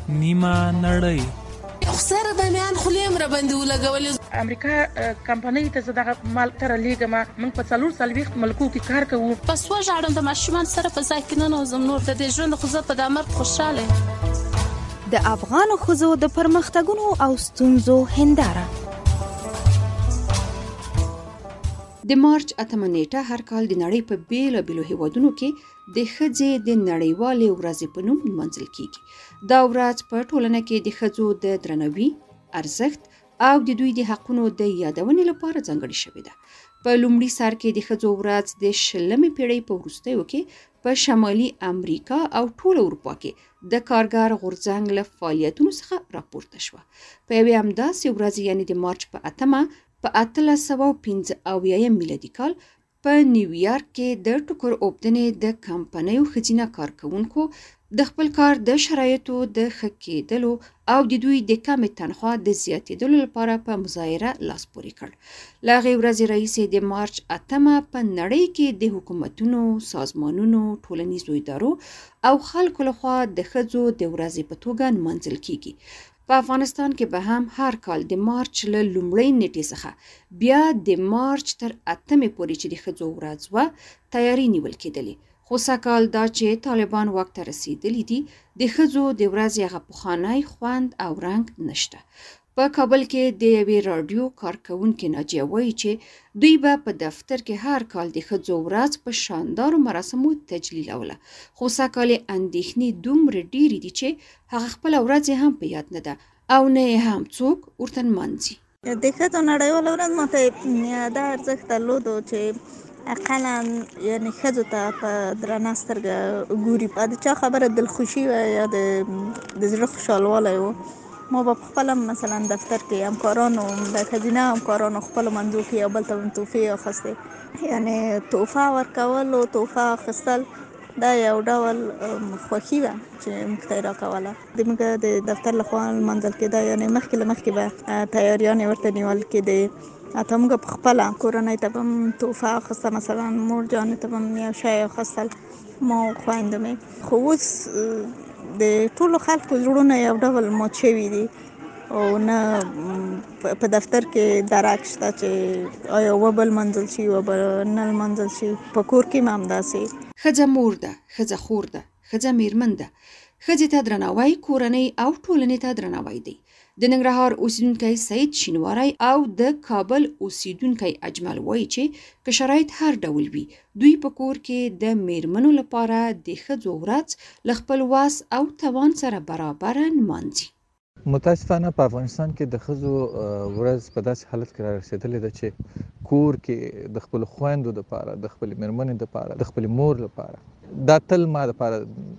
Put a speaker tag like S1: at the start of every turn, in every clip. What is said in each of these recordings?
S1: نیمه نړۍ.
S2: خسر به میان خلیم را باندې ولګولې.
S3: امریکا کمپنۍ ته زه دغه مال تر لیږم. موږ په 440 ملکو کې کار کوو.
S4: پس وژاړم د ماشومان سره په ځای کې ننوځم. نور د دې ژوند خو زه په دا مرګ خوشحاله یم.
S5: د افغانو ښځو د پرمختګونو او ستونزو هنداره.
S6: د مارچ 8 نیټه هر کال د نړۍ په بیلابیلو هیوادونو کې د ښځې د نړیوالې ورځې په نوم نمانځل کیږي. دا ورځ په ټولنه کې د ښځو د درناوي، ارزښت او د دوی د حقونو د یادونې لپاره ځانګړې شوې ده. په لومړي سر کې د ښځو ورځ د 20مې پیړۍ په وروستیو کې په شمالي امریکا او ټول اروپا کې د کارګر غورځنګ له فعالیتونو څخه راپورته شوه. په یوې همداسې ورځ یعنې د مارچ په 8 په 1885 میلادي کال په نیویارک کې د ټوکر اوبدنې د کمپنیو ښځینه کارکوونکو د خپل کار د شرایطو د ښه کېدلو او د دوی د کمې تنخوا د زیاتېدلو لپاره په مظاهره لاس پورې کړ. له هغې ورځې راهیسې د مارچ 8 په نړۍ کې د حکومتونو، سازمانونو، ټولنیزو ادارو او خلکو لخوا د ښځو د ورځې په توګه نمانځل کیږي. په افغانستان کې به هم هر کال د مارچ له لومړۍ نیټې څخه بیا د مارچ تر 8 پورې چې د ښځو ورځ وه تیاری نیول کېدلې. خو سږکال دا چې طالبان واک ته رسېدلي دي د ښځو د ورځې هغه پخوانی خوند او رنګ نشته. په کابل کې د یوې راډیو کارکوونکې ناجیه وایي چې دوی به په دفتر کې هر کال د ښځو ورځ په شاندارو مراسمو تجلیلوله. خو سږکال اندېښنې دومره ډېرې دي چې هغه خپله ورځ هم په یاد نه ده او نه یې هم څوک ورته نمانځي.
S7: د ښځو نړیواله ورځ ماته دا ارزښت درلودو چې اقلا یعنی ښځو ته په درنه سترګه ګوري. د چا خبره دلخوشي وه یا د زړه خوشحالوالی و. ما به خپله مثلا دفتر کې همکارانو د ښځینه همکارانو خپلو منځو کې یو بل ته تحفې اخیستې. یعنی تحفه ورکول او تحفه اخیستل دا یو ډول خوښي وه چې موږ ته یې راکوله. زموږ د دفتر لخوا لمانځل کېده. یعنی مخکې له مخکې به تیاریانې ورته نیول کېدې. حتی موږ په خپله کورنۍ ته به هم تحفه اخیسته. مثلا مور جانې ته به هم یو شی اخیستل، ما او خویندو مې. خو اوس د ټولو خلکو زړونه یو ډول مات شوي دي او نه په دفتر کې درک شته چې آیا وبه لمانځل شي وبه نه لمانځل شي. په کور کې هم همداسې.
S6: ښځه مور ده، ښځه خور ده، ښځه میرمن ده. ښځې ته درناوی کورنۍ او ټولنې ته درناوی دی. د ننګرهار اوسیدونکی سید شینواری او د کابل اوسیدونکی اجمل وایي چې که شرایط هر ډول وي دوی په کور کې د میرمنو لپاره د ښځو ورځ له خپل وس او توان سره برابره نمانځي.
S8: متاسفانه په افغانستان کې د ښځو ورځ په داسې حالت کې را رسېدلې ده چې کور کې د خپلو خویندو دپاره، د خپلې مېرمنې دپاره، د خپلې مور لپاره دا تل ما دپاره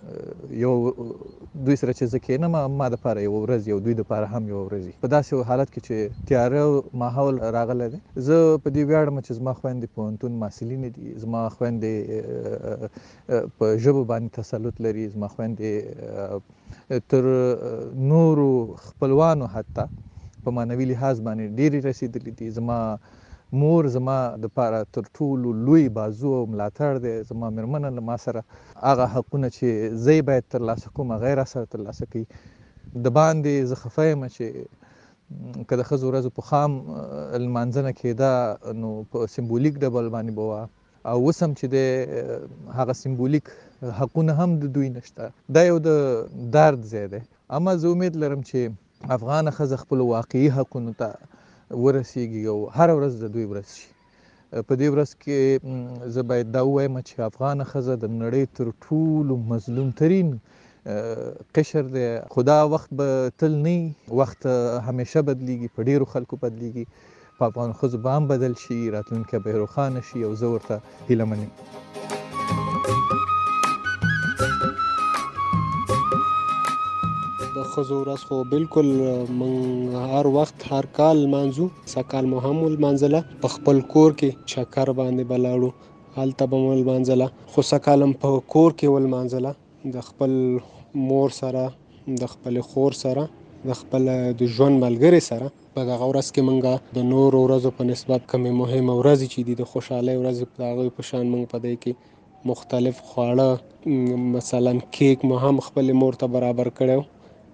S8: یو دوی سره چې زه کېنم ما دپاره یوه ورځ یو دوی دپاره هم یوه ورځ په داسې حالت کې چې تیاره ماحول راغلی دی. زه په دې ویاړم چې زما خویندې پوهنتون محصلینې دي، زما خویندې په ژبو باندې تسلط لري، زما خویندې تر نورو خپلوانو حتی په معنوي لحاظ باندې ډېرې رسېدلې دي. زما مور زما دپاره تر ټولو لوی بازو او ملاتړ دی. زما مېرمنه له ما سره هغه حقونه چې زه یې باید ترلاسه کوم هغه یې راسره ترلاسه کوي. د باندې زه خفه یم چې که د ښځو ورځو په خام لمانځنه کېده نو په سمبولیک ډول باندې به وه او اوس هم چې دی هغه سمبولیک حقونه هم د دوی نشته. دا یو د درد ځای دی. اما زه امید لرم چې افغانه ښځه خپلو واقعي حقونو ته ورسیږي او هره ورځ د دوی ورځ شي. په دې ورځ کې زه باید دا ووایم چې افغانه ښځه د نړۍ تر ټولو مظلوم ترین قشر دی. خو دا وخت به تل نه وي، وخت همیشه بدلیږي، په ډېرو خلکو بدلیږي، په افغان ښځو به هم بدل شي، راتلونکی به یې روښانه شي او زه ورته هیله من یم.
S9: د ښځو ورځ خو بالکل من هر وخت هر کال لمانځو. سږکال مو هم ولمانځله. په خپل کور کې چکر باندې به لاړو، هلته به مو ولمانځله. خو سږکال هم په کور کې ولمانځله د خپل مور سره، د خپلې خور سره، د خپل د ژوند ملګري سره. په دغه ورځ کې موږ د نورو ورځو په نسبت کمې مهمه ورځې چې دي د خوشحالۍ ورځې د هغوی په شان موږ په دې کې مختلف خواړه، مثلا کیک مو هم خپلې مور ته برابر کړی و.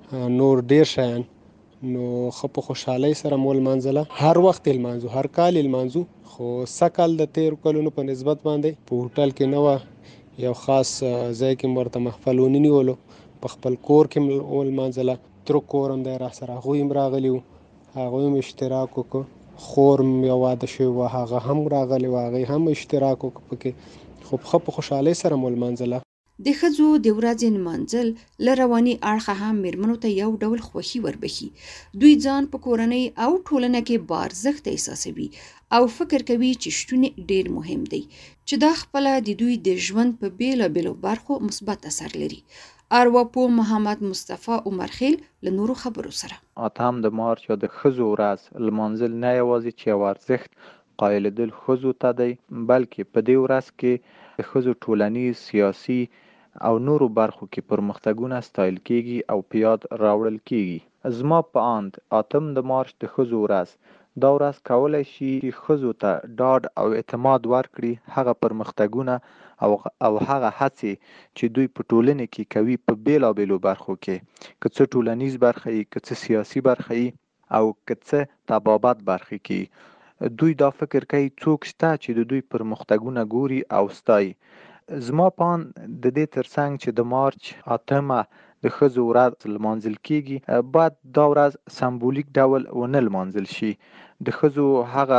S9: نور ډیر شیان نو ښه په خوشحالۍ سره مو لمانځله. هر وخت یې لمانځو، هر کال یې لمانځو، خو سږکال د تېرو کلونو په نسبت باندې په هوټل کې نه وه، یو خاص ځای کې مو ورته محفل ونیولو، په خپل کور کې مو ولمانځله. تره کور هم دی راسره، هغوی هم راغلي وو، هغوی هم اشتراک وکړو. خور م یو واده شوې وه، هغه هم راغلې وه، هغې هم اشتراک وکړو پکې، خو ښه په خوشحالۍ سره مو لمانځله.
S6: د ښځو د ورځې نمانځل له رواني اړخه هم میرمنو ته یو ډول خوښي وربخي. دوی ځان په کورنۍ او ټولنه کې بارزښت احساسوي او فکر کوي چې شتون ډیر مهم دی، چې دا خپله د دوی د ژوند په بیلابیلو برخو مثبت اثر لري. ارواپوه محمد مصطفی عمرخیل له نورو خبرو سره
S1: 8 د مارچ یا د ښځو ورځ لمانځل نه یوازې چې یو ارزښت قایلېدل ښځو ته دی، بلکې په دې ورځ کې د ښځو ټولنیز، سیاسي او نورو برخو کې پرمختګونه ستایل کیږي او په یاد راوړل کیږي. زما په اند 8 د مارچ د ښځو ورځ دا ورځ کولی شي ښځو ته ډاډ او اعتماد ورکړي، هغه پرمختګونه او هغه هڅې چې دوی په ټولنه کې کوي په بیلابیلو برخو کې، که څه ټولنیز برخه یې، که څه سیاسي برخه یې او که څه طبابت برخه کې، دوی دا فکر کوي څوک شته چې د دوی پرمختګونه ګوري او ستایي. زما په اند د دې ترڅنګ چې د مارچ 8 د ښځو ورځ لمانځل کیږي، باید دا ورځ سمبولیک ډول ونه لمانځل شي. د ښځو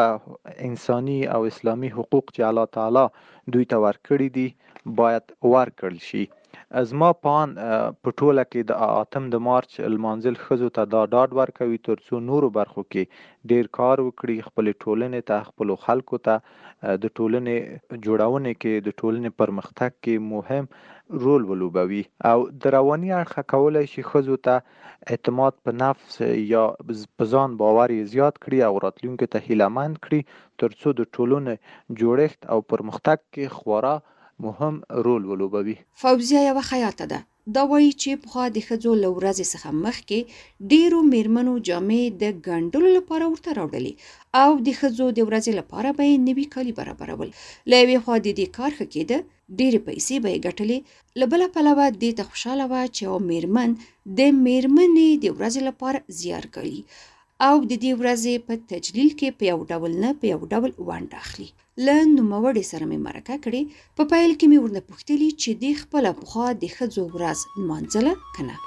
S1: هغه انساني او اسلامي حقوق چې الله تعالی دوی ته ورکړي دي باید ورکړل شي. زما په اند په ټوله کې د 8 د مارچ لمانځل ښځو ته دا ډاډ ورکوي ترڅو نورو برخو کې ډیر کار وکړي، خپلې ټولنې ته، خپلو خلکو ته د ټولنې جوړونې کې، د ټولنې پرمختګ کې مهم رول ولوبوي. او د رواني اړخه کولی شي ښځو ته اعتماد په نفس یا په ځان باور یې زیات کړي او راتلونکي ته هیلهمند کړي ترڅو د ټولنې جوړښت او پرمختګ کې خورا مهم رول ولوبوي.
S6: فوزیه یوه خیاطه ده. دا وایي چې پخوا د ښځو له ورځې څخه مخکې ډیرو میرمنو جامې د ګنډلو لپاره ورته راوړلې او د ښځو د ورځې لپاره به یې نوي کالي برابرول. له یوې خوا د دې کار ښه کېده، ډېرې پیسې به یې ګټلې، له بله پلوه دې ته خوشحاله وه چې یوه میرمن د میرمنې د ورځې لپاره زیار ګالي او د دې ورځې په تجلیل کې په یو ډول نه په یو ډول ونډه اخلي. له نوموړې سره مې مرکه کړې، په پیل کې مې ورنه پوښتلي چې دې خپله پخوا د ښځو ورځ لمانځله که نه.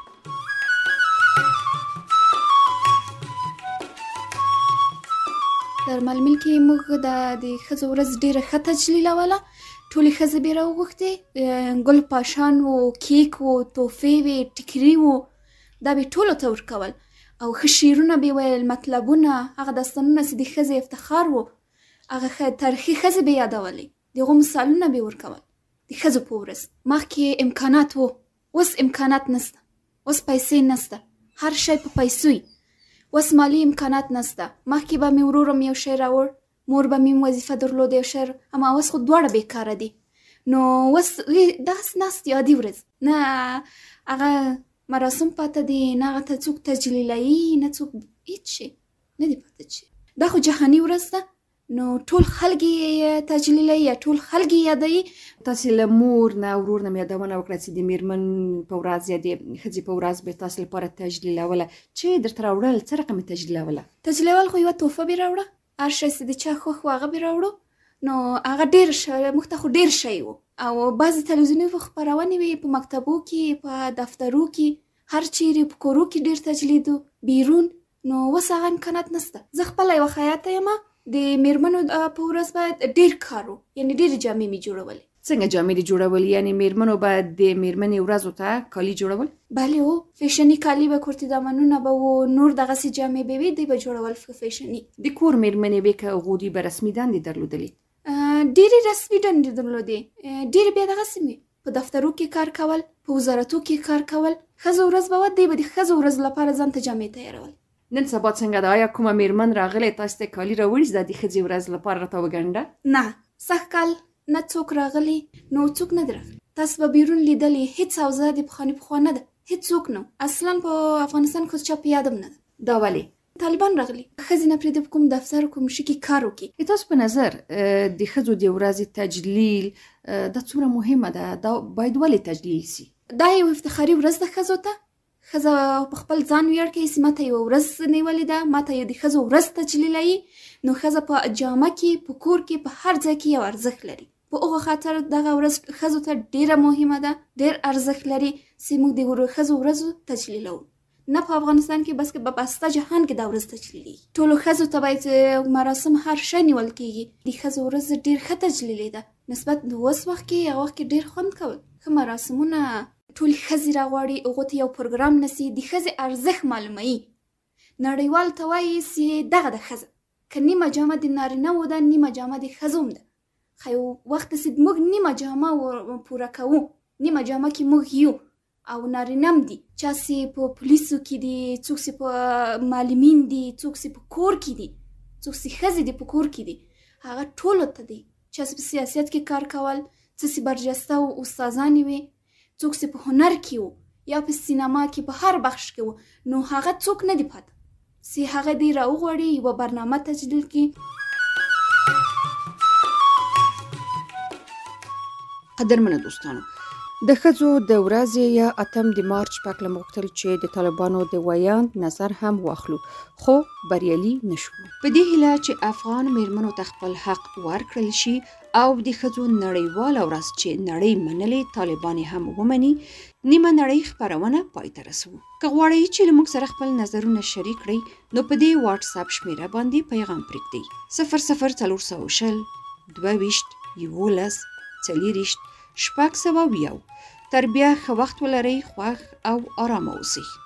S10: در ململ کې موږ د ښځو ورځ ډېره ښه تجلیلوله. ټولې ښځې بې راوغوښتې، ګل پاشان و، کیک و، تحفې وې، ټیکري و، دا به ټولو ته ورکول او ښه شعرونه به ویل، مطلبونه، هغه داستانونه چې د ښځې افتخار و، هغه تاریخي ښځې به یادولې، د هغو مثالونه به ورکول. د ښځو په ورځ مخکې امکانات و، اوس امکانات نسته، اوس پیسې نسته، هر شی په پیسو وي، اوس مالي امکانات نسته. مخکې به مې ورورم یو شی راوړ، مور به مې وظیفه درلوده یو شی، اما اوس خو دواړه بیکاره دي. نو اوس داسې ناست عادي ورځ، نه هغه مراسم پاته دي، نه هغه ته څوک تجلیلوي، نه څوک هېڅ شی نه دي پاته. چې دا خو جهاني ورځ ده، نو ټول خلک یې تجلیلوي یا ټول خلک یې یادوي.
S6: تاسې له مور نه ورور نه مې یادونه وکړه چې د میرمن په ورځ یا د ښځې په ورځ به تاسې لپاره تجلیلوله، چې درته راوړل څه رقم یې تجلیلوله؟
S10: تجلیلول خو یوه تحفه به راوړه، هر شی چې د چا خوښ و هغه به راوړو. نو هغه ډېر موږ ته خو ډېر شی و، او بعضې تلویزیوني خپرونې وې په مکتبو کې، په دفترو کې، هر چیرې په کورو کې ډېر تجلید و بیرون. نو اوس هغه امکانات نسته. زه خپله یوه خیاطه یم، د میرمنو په ورځ باید ډېر کار و، یعنې ډېرې جامې مې جوړولې.
S6: څنګه جامې دې جوړول؟ یعنې میرمنو به د میرمنې ورځو ته کالي جوړول؟
S10: بله هو، فیشني کالي به، کورتي دامنونه به و، نور دغسې جامې به وي، دوی به جوړول فیشني.
S6: د کور میرمنې به که هغوی به رسمي دندې درلودلې؟
S10: ډېرې رسمي دندې درلودې، ډېرې بیا دغسې مې په دفترو کې کار کول، په وزارتو کې کار کول. ښځو ورځ به وه، دوی به د ښځو ورځ لپاره ځان ته جامې تیارول.
S6: نن سبا څنګه ده؟ آیا کومه میرمن راغلی تاسو ته کالي راوړي چې د ښځې ورځ لپاره راته وګنډه؟
S10: نه، سږ کال نه څوک راغلی، نو څوک نه دی راغلی. تاسو به بیرون لیدلی، هېڅ حوزه د پخوا نه ده، هېڅوک نه، اصلا په افغانستان کې چا په یادم نه ده.
S6: دا ولې؟
S10: طالبان راغلي، ښځې نه پرېږدي په کوم دفتر کوم شي کې کار وکړي.
S6: تاسو په نظر د ښځو د ورځې تجلیل دا څومره مهمه ده؟ دا باید ولې تجلیل سي؟
S10: دا یو افتخاري ورځ ده ښځو ته، ښځه په خپل ځان ویاړ کوي چې ماته یوه ورځ نیولې ده، ماته د ښځو ورځ تجلیلوي. نو ښځه په جامه کې، په کور کې، په هر ځای کې یو ارزښت لري. په هغه خاطر دغه ورځ ښځو ته ډیره مهمه ده، ډیر ارزښت لري چې موږ د ښځو ورځو تجلیلوو. نه په افغانستان کې بس په بسته جهان کې دا ورځ تجلیلي. ټولو ښځو ته باید مراسم هر شی نیول کېږي. د ښځو ورځ ډیر ښه تجلیلي ده نسبت د اوس وخت کې. هغه وخت کې ډیر خوند کول، ښه مراسمونه ټولې ښځې راغواړي، هغو ته یو پروګرام نسي، د ښځې ارزښت معلوموي. نړیوال ته وایي چې دغه د ښځه که نیمه جامه د نارینه‌و ده، نیمه جامه د ښځو هم ده. خو یو وخت چې موږ نیمه جامه پوره کوو، نیمه جامه کې موږ یو او نارینه هم دي، چا چې په پولیسو کې دي، څوک چې په معلمین دي، څوک چې په کور کې دي، څوک چې ښځې دي په کور کې دي، هغه ټولو ته دي. چا چې په سیاست کې کار کول، څه چې برجسته و استادانې وي، څوک چې په هنر کې و یا په سینما کې، په هر بخش کې و، نو هغه څوک نه دی پاته چې هغه دې راوغواړي یوه برنامه تجلیل کړي.
S6: قدرمنه دوستانو، د ښځو د ورځې یا 8 د مارچ په هکله موږ غوښتل چې د طالبانو د ویاند نظر هم واخلو، خو بریالي نشو. په دې هیله چې افغان میرمنو ته خپل حق ورکړل شي او د ښځو نړیواله ورځ چې نړۍ منلې طالبان هم ومني، نیمه نړۍ خپرونه پای ته رسوو. که غواړئ چې له موږ سره خپل نظرونه شریک کړئ، نو په دې واتس اپ شمیره باندې پیغام پرېږدئ: 00420 22 11 40 620. تر بیا ښه وخت ولرئ، خوښ او آرامه اوسئ.